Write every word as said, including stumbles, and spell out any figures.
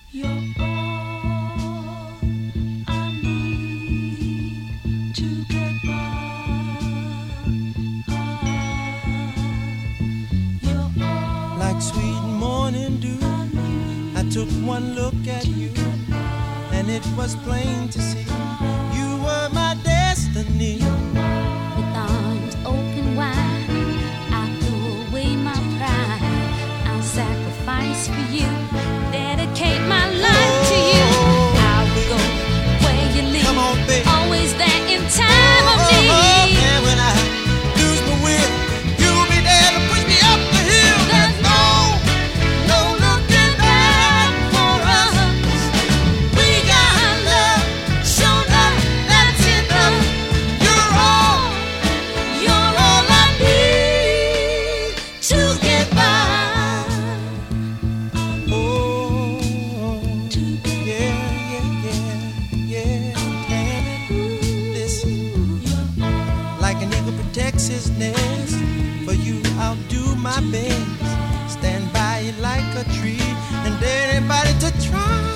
Like sweet morning dew, I took one look at you, and it was plain to see you were my destiny. With arms open wide, I threw away my pride. I'll sacrifice for you, dedicate my life to you. I will go where you lead, Come on, baby. always there in time of need. Oh, and when I lose my will, you'll be there to push me up the hill. There's no, no looking back for us. We got love, show love, that's enough. You're all, you're all I need to get by. Oh, yeah, yeah, yeah, yeah. Listen, like an eagle protects his nest, for you I'll do my best. Stand by you like a tree, and dare anybody to try.